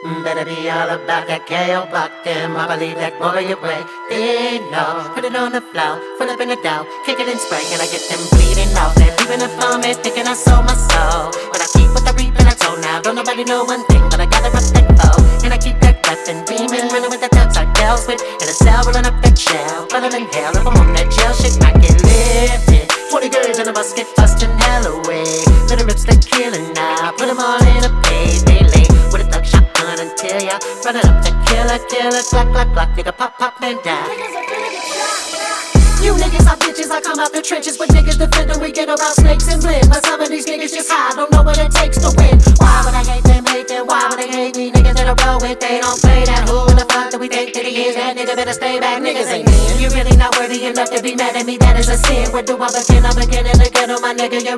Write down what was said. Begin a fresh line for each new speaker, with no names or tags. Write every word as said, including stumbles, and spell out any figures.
Better be all about that K O block them. I believe that more of your way. They know. Put it on the floor, full up in the dough. Kick it and spray, and I get them bleeding off. They're leaving it for me, thinking I sold my soul. But I keep what I reap and I told now. Don't nobody know one thing, but I gather up that foe. And I keep that weapon beaming, running with the thugs I dealt with. In a cell, rolling up that shell. Running in hell, if I'm on that jail shit, I can live it. Twenty girls in a musket, busting hell away. Little rips that killing now. Put them all in a payday lane. With a thug shotgun until ya running up the killer, killer, clock, clock, clock, nigga, pop, pop, man down. You niggas are bitches, I come out the trenches with niggas defending. We get around snakes and blend, but some of these niggas just hide, don't know what it takes to win. Why would I hate them, hate them? Why would they hate me? Niggas that I roll with, they don't play that. Who in the fuck do we think that he is? That nigga better stay back, niggas ain't men. You're really not worthy enough to be mad at me, that is a sin. Where do I begin? I begin in the ghetto, my nigga, you're